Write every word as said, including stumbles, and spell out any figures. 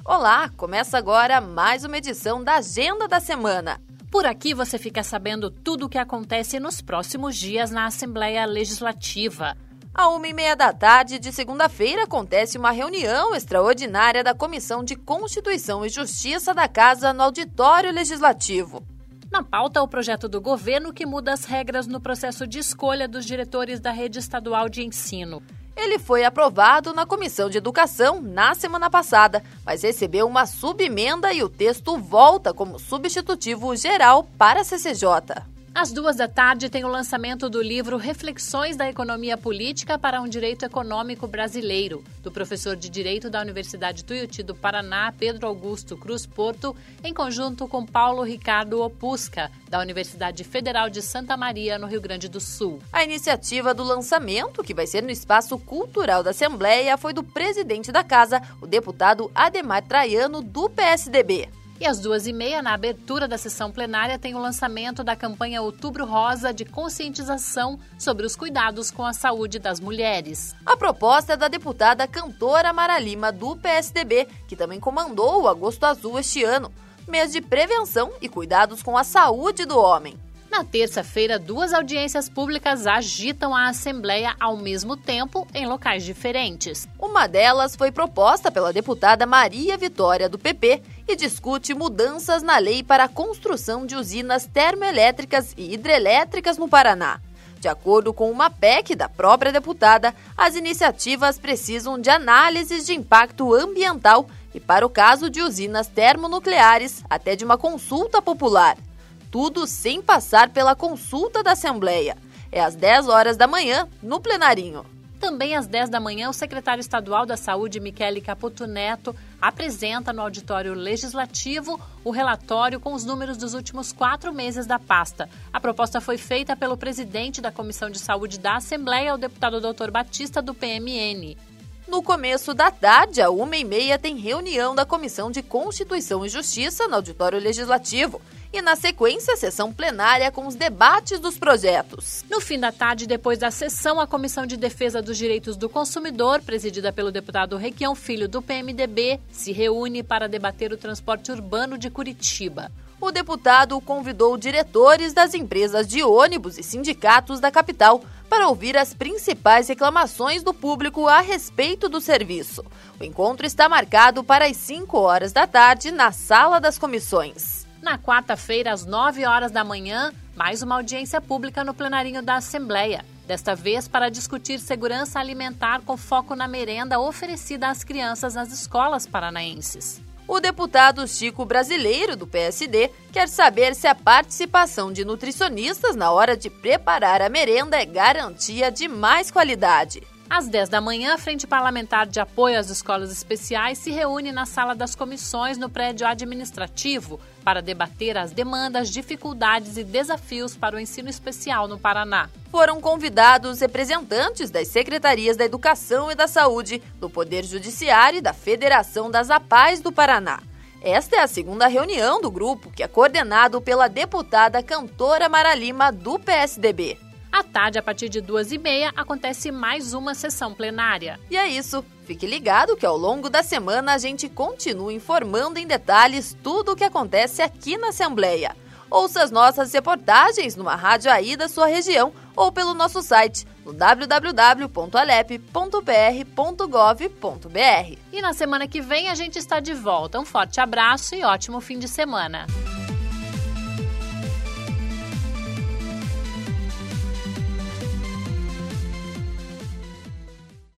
Olá, começa agora mais uma edição da Agenda da Semana. Por aqui você fica sabendo tudo o que acontece nos próximos dias na Assembleia Legislativa. À uma e meia da tarde de segunda-feira acontece uma reunião extraordinária da Comissão de Constituição e Justiça da Casa no Auditório Legislativo. Na pauta, o projeto do governo que muda as regras no processo de escolha dos diretores da rede estadual de ensino. Ele foi aprovado na Comissão de Educação na semana passada, mas recebeu uma subemenda e o texto volta como substitutivo geral para a C C J. Às duas da tarde tem o lançamento do livro Reflexões da Economia Política para um Direito Econômico Brasileiro, do professor de Direito da Universidade Tuiuti do Paraná, Pedro Augusto Cruz Porto, em conjunto com Paulo Ricardo Opusca, da Universidade Federal de Santa Maria, no Rio Grande do Sul. A iniciativa do lançamento, que vai ser no Espaço Cultural da Assembleia, foi do presidente da Casa, o deputado Ademar Traiano, do P S D B. E às duas e meia, na abertura da sessão plenária, tem o lançamento da campanha Outubro Rosa de conscientização sobre os cuidados com a saúde das mulheres. A proposta é da deputada cantora Mara Lima, do P S D B, que também comandou o Agosto Azul este ano, mês de prevenção e cuidados com a saúde do homem. Na terça-feira, duas audiências públicas agitam a Assembleia ao mesmo tempo em locais diferentes. Uma delas foi proposta pela deputada Maria Vitória, do P P, e discute mudanças na lei para a construção de usinas termoelétricas e hidrelétricas no Paraná. De acordo com uma P E C da própria deputada, as iniciativas precisam de análises de impacto ambiental e, para o caso de usinas termonucleares, até de uma consulta popular. Tudo sem passar pela consulta da Assembleia. É às dez horas da manhã, no plenarinho. Também às dez da manhã, o secretário estadual da Saúde, Michele Caputo Neto, apresenta no auditório legislativo o relatório com os números dos últimos quatro meses da pasta. A proposta foi feita pelo presidente da Comissão de Saúde da Assembleia, o deputado doutor Batista, do P M N. No começo da tarde, à uma e meia, tem reunião da Comissão de Constituição e Justiça no auditório legislativo. E, na sequência, sessão plenária com os debates dos projetos. No fim da tarde, depois da sessão, a Comissão de Defesa dos Direitos do Consumidor, presidida pelo deputado Requião Filho, do P M D B, se reúne para debater o transporte urbano de Curitiba. O deputado convidou diretores das empresas de ônibus e sindicatos da capital para ouvir as principais reclamações do público a respeito do serviço. O encontro está marcado para as cinco horas da tarde na Sala das Comissões. Na quarta-feira, às nove horas da manhã, mais uma audiência pública no plenarinho da Assembleia. Desta vez para discutir segurança alimentar com foco na merenda oferecida às crianças nas escolas paranaenses. O deputado Chico Brasileiro, do P S D, quer saber se a participação de nutricionistas na hora de preparar a merenda é garantia de mais qualidade. Às dez da manhã, a Frente Parlamentar de Apoio às Escolas Especiais se reúne na Sala das Comissões no prédio administrativo para debater as demandas, dificuldades e desafios para o ensino especial no Paraná. Foram convidados representantes das Secretarias da Educação e da Saúde, do Poder Judiciário e da Federação das APAES do Paraná. Esta é a segunda reunião do grupo, que é coordenado pela deputada cantora Mara Lima, do P S D B. À tarde, a partir de duas e meia, acontece mais uma sessão plenária. E é isso. Fique ligado que ao longo da semana a gente continua informando em detalhes tudo o que acontece aqui na Assembleia. Ouça as nossas reportagens numa rádio aí da sua região ou pelo nosso site no w w w ponto alep ponto b r ponto gov ponto b r. E na semana que vem a gente está de volta. Um forte abraço e ótimo fim de semana.